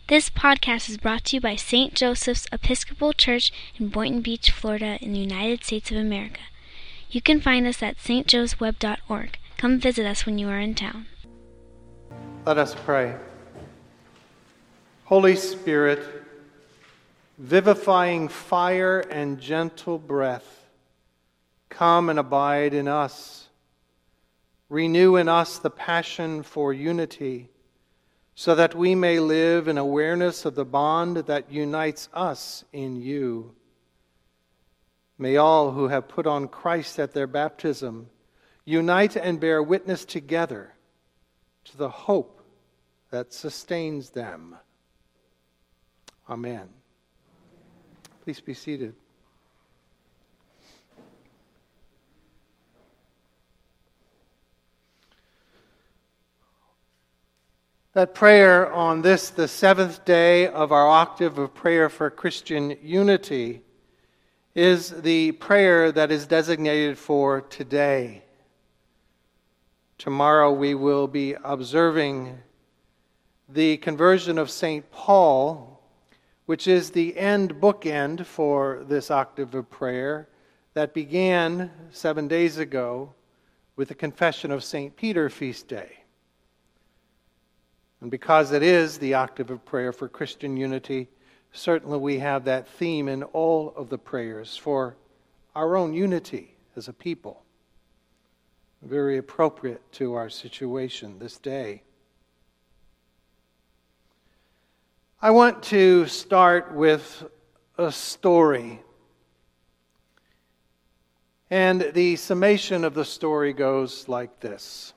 This podcast is brought to you by St. Joseph's Episcopal Church in Boynton Beach, Florida, in the United States of America. You can find us at stjoesweb.org. Come visit us when you are in town. Let us pray. Holy Spirit, vivifying fire and gentle breath, come and abide in us. Renew in us the passion for unity, so that we may live in awareness of the bond that unites us in you. May all who have put on Christ at their baptism unite and bear witness together to the hope that sustains them. Amen. Please be seated. That prayer on this, the seventh day of our octave of prayer for Christian unity, is the prayer that is designated for today. Tomorrow we will be observing the conversion of St. Paul, which is the bookend for this octave of prayer that began 7 days ago with the confession of St. Peter feast day. And because it is the octave of prayer for Christian unity, certainly we have that theme in all of the prayers for our own unity as a people. Very appropriate to our situation this day. I want to start with a story. And the summation of the story goes like this.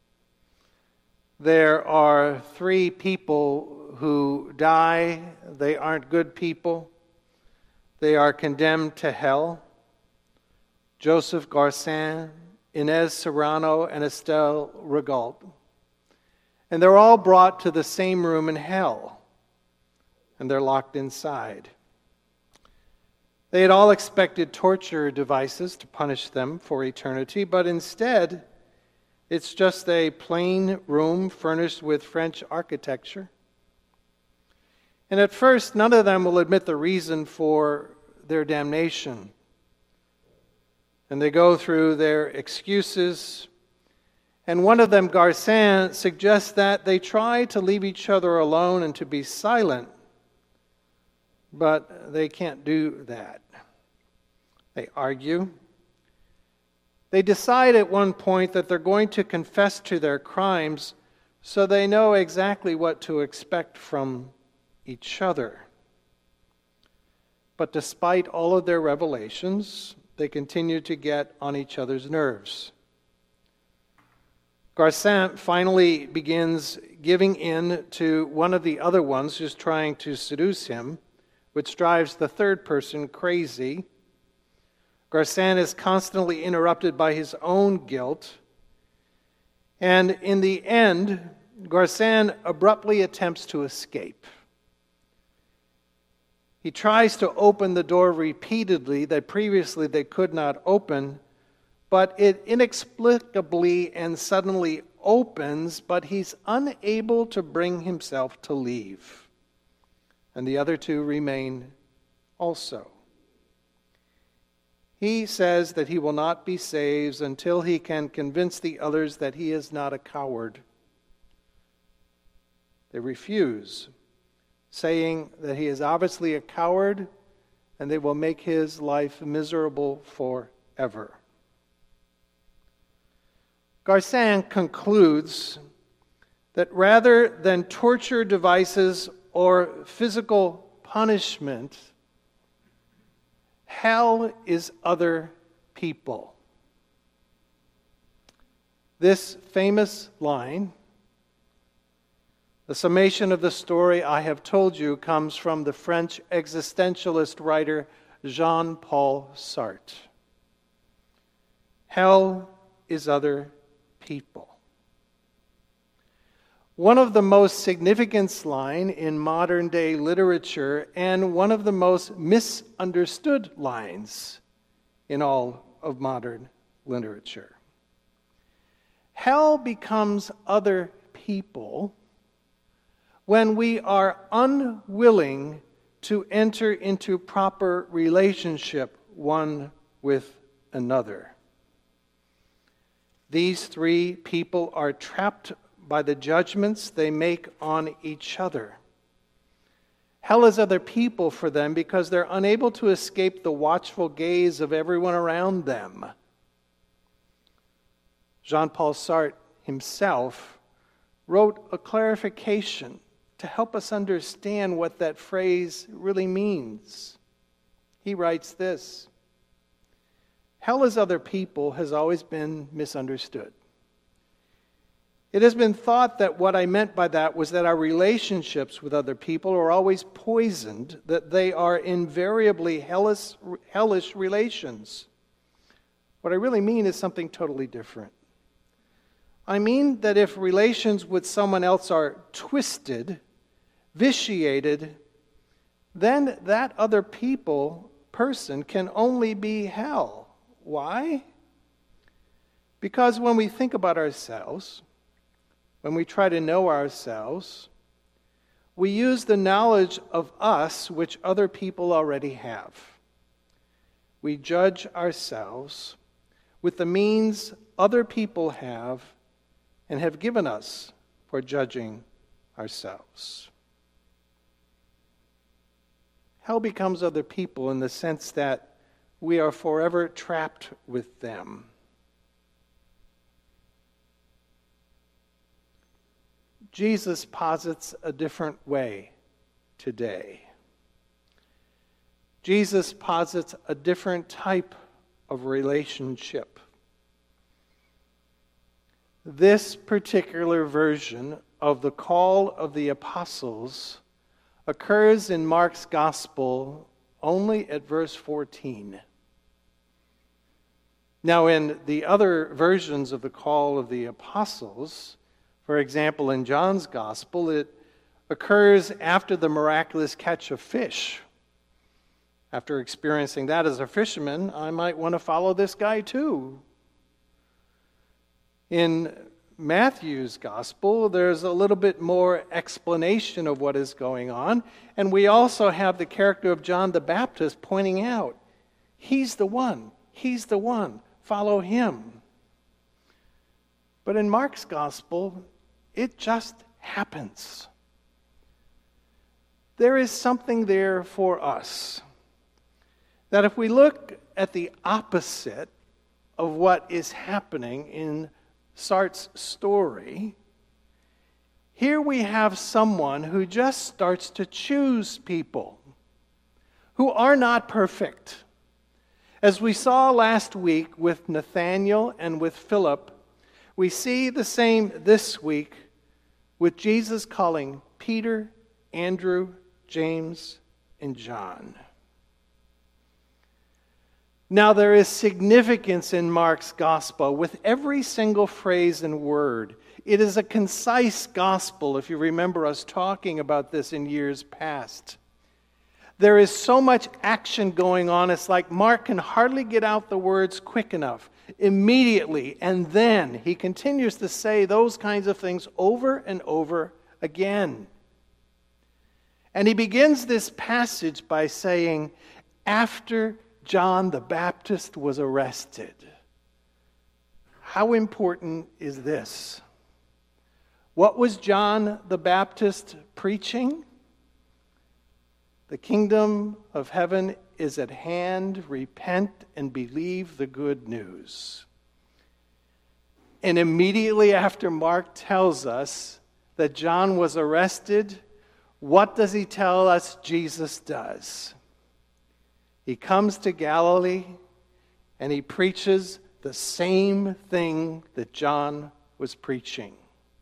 There are 3 people who die. They aren't good people. They are condemned to hell. Joseph Garcin, Inez Serrano, and Estelle Regault. And they're all brought to the same room in hell. And they're locked inside. They had all expected torture devices to punish them for eternity, but instead, it's just a plain room furnished with French architecture. And at first, none of them will admit the reason for their damnation. And they go through their excuses. And one of them, Garcin, suggests that they try to leave each other alone and to be silent. But they can't do that. They argue. They decide at one point that they're going to confess to their crimes so they know exactly what to expect from each other. But despite all of their revelations, they continue to get on each other's nerves. Garcin finally begins giving in to one of the other ones who's trying to seduce him, which drives the third person crazy. Garcin is constantly interrupted by his own guilt. And in the end, Garcin abruptly attempts to escape. He tries to open the door repeatedly that previously they could not open, but it inexplicably and suddenly opens, but he's unable to bring himself to leave. And the other 2 remain also. He says that he will not be saved until he can convince the others that he is not a coward. They refuse, saying that he is obviously a coward and they will make his life miserable forever. Garcin concludes that rather than torture devices or physical punishment, hell is other people. This famous line, the summation of the story I have told you, comes from the French existentialist writer Jean-Paul Sartre. Hell is other people. One of the most significant lines in modern-day literature and one of the most misunderstood lines in all of modern literature. Hell becomes other people when we are unwilling to enter into proper relationship one with another. These three people are trapped by the judgments they make on each other. Hell is other people for them because they're unable to escape the watchful gaze of everyone around them. Jean-Paul Sartre himself wrote a clarification to help us understand what that phrase really means. He writes this: hell as other people has always been misunderstood. It has been thought that what I meant by that was that our relationships with other people are always poisoned, that they are invariably hellish relations. What I really mean is something totally different. I mean that if relations with someone else are twisted, vitiated, then that other person can only be hell. Why? Because when we think about ourselves, when we try to know ourselves, we use the knowledge of us which other people already have. We judge ourselves with the means other people have and have given us for judging ourselves. Hell becomes other people in the sense that we are forever trapped with them. Jesus posits a different way today. Jesus posits a different type of relationship. This particular version of the call of the apostles occurs in Mark's Gospel only at verse 14. Now, in the other versions of the call of the apostles, for example, in John's Gospel, it occurs after the miraculous catch of fish. After experiencing that as a fisherman, I might want to follow this guy too. In Matthew's Gospel, there's a little bit more explanation of what is going on, and we also have the character of John the Baptist pointing out, he's the one, follow him. But in Mark's Gospel, it just happens. There is something there for us, that if we look at the opposite of what is happening in Sartre's story, here we have someone who just starts to choose people who are not perfect. As we saw last week with Nathanael and with Philip, we see the same this week with Jesus calling Peter, Andrew, James, and John. Now, there is significance in Mark's gospel with every single phrase and word. It is a concise gospel, if you remember us talking about this in years past. There is so much action going on, it's like Mark can hardly get out the words quick enough. Immediately, and then he continues to say those kinds of things over and over again. And he begins this passage by saying, after John the Baptist was arrested. How important is this? What was John the Baptist preaching? The kingdom of heaven is at hand. Repent and believe the good news. And immediately after Mark tells us that John was arrested, what does he tell us Jesus does? He comes to Galilee and he preaches the same thing that John was preaching.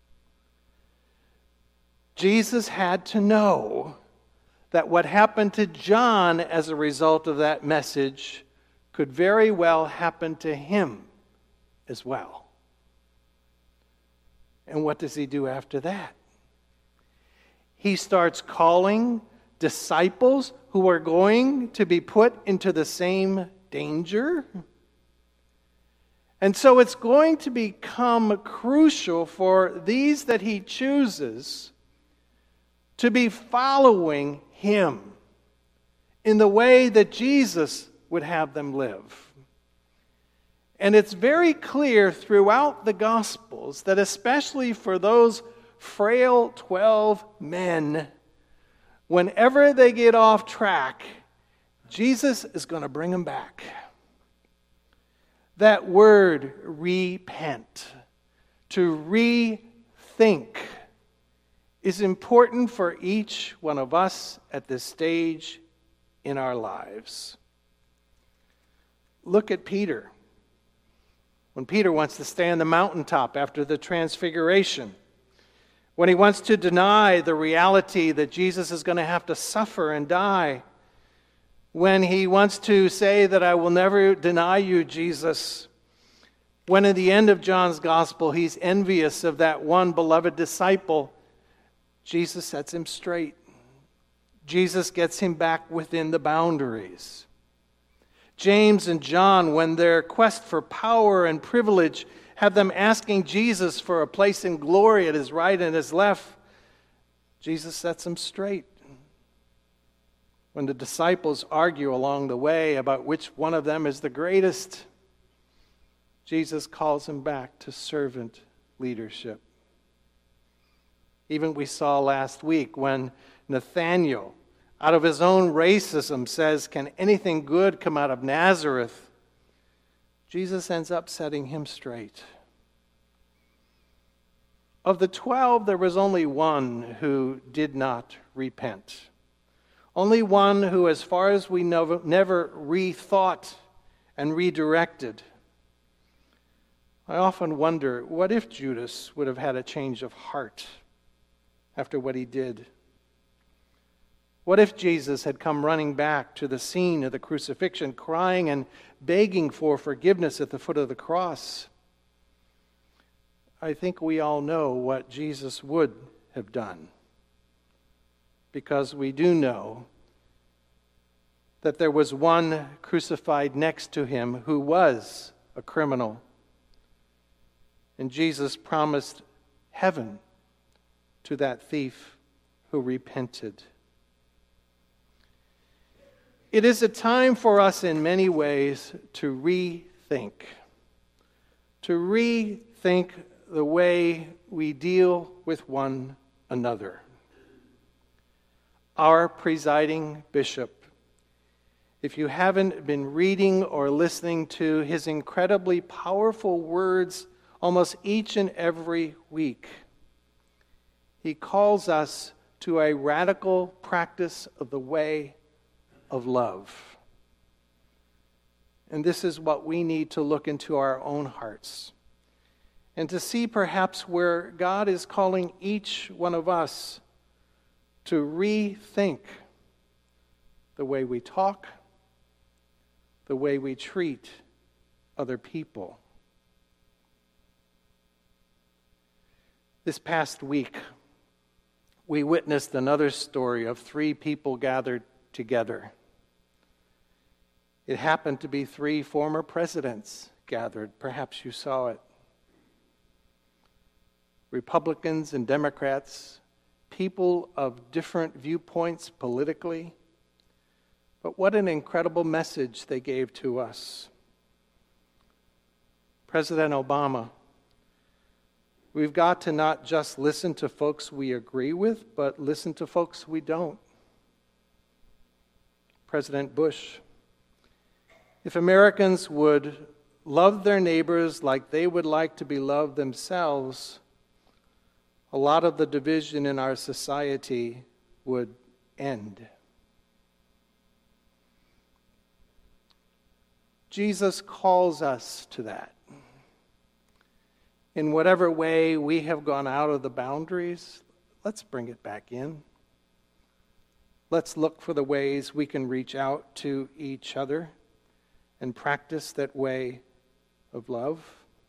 Jesus had to know that what happened to John as a result of that message could very well happen to him as well. And what does he do after that? He starts calling disciples who are going to be put into the same danger. And so it's going to become crucial for these that he chooses to be following him in the way that Jesus would have them live. And it's very clear throughout the Gospels that especially for those frail 12 men, whenever they get off track, Jesus is going to bring them back. That word, repent, to rethink, is important for each one of us at this stage in our lives. Look at Peter. When Peter wants to stay on the mountaintop after the transfiguration, when he wants to deny the reality that Jesus is going to have to suffer and die, when he wants to say that I will never deny you, Jesus, when at the end of John's gospel he's envious of that one beloved disciple, Jesus sets him straight. Jesus gets him back within the boundaries. James and John, when their quest for power and privilege have them asking Jesus for a place in glory at his right and his left, Jesus sets them straight. When the disciples argue along the way about which one of them is the greatest, Jesus calls them back to servant leadership. Even we saw last week when Nathanael, out of his own racism, says, "Can anything good come out of Nazareth?" Jesus ends up setting him straight. Of the 12, there was only one who did not repent. Only one who, as far as we know, never rethought and redirected. I often wonder, what if Judas would have had a change of heart after what he did? What if Jesus had come running back to the scene of the crucifixion, crying and begging for forgiveness at the foot of the cross? I think we all know what Jesus would have done, because we do know that there was one crucified next to him who was a criminal. And Jesus promised heaven to that thief who repented. It is a time for us in many ways to rethink the way we deal with one another. Our presiding bishop, if you haven't been reading or listening to his incredibly powerful words almost each and every week, he calls us to a radical practice of the way of love. And this is what we need to look into our own hearts and to see perhaps where God is calling each one of us to rethink the way we talk, the way we treat other people. This past week, we witnessed another story of 3 people gathered together. It happened to be 3 former presidents gathered. Perhaps you saw it. Republicans and Democrats, people of different viewpoints politically. But what an incredible message they gave to us. President Obama, we've got to not just listen to folks we agree with, but listen to folks we don't. President Bush, if Americans would love their neighbors like they would like to be loved themselves, a lot of the division in our society would end. Jesus calls us to that. In whatever way we have gone out of the boundaries, let's bring it back in. Let's look for the ways we can reach out to each other and practice that way of love.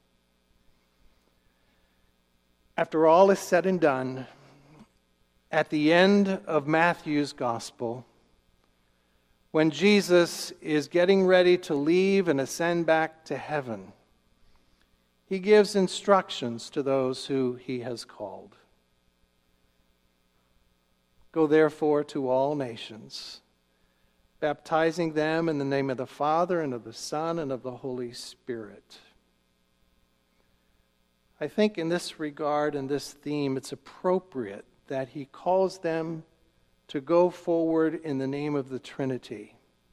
After all is said and done, at the end of Matthew's gospel, when Jesus is getting ready to leave and ascend back to heaven, he gives instructions to those who he has called. Go therefore to all nations, baptizing them in the name of the Father and of the Son and of the Holy Spirit. I think in this regard and this theme, it's appropriate that he calls them to go forward in the name of the Trinity.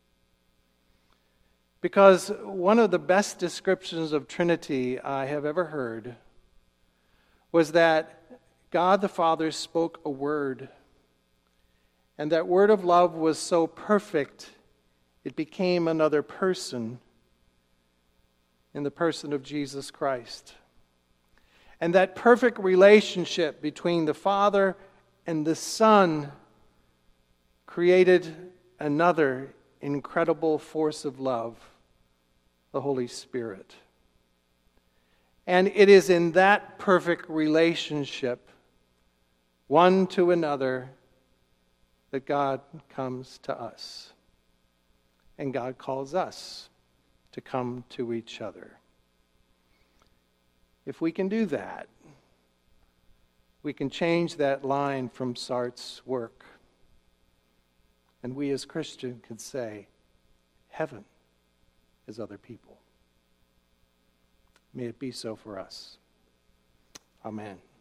Because one of the best descriptions of Trinity I have ever heard was that God the Father spoke a word, and that word of love was so perfect, it became another person in the person of Jesus Christ. And that perfect relationship between the Father and the Son created another incredible force of love, the Holy Spirit. And it is in that perfect relationship, one to another, that God comes to us. And God calls us to come to each other. If we can do that, we can change that line from Sartre's work. And we as Christians can say, heaven is other people. May it be so for us. Amen.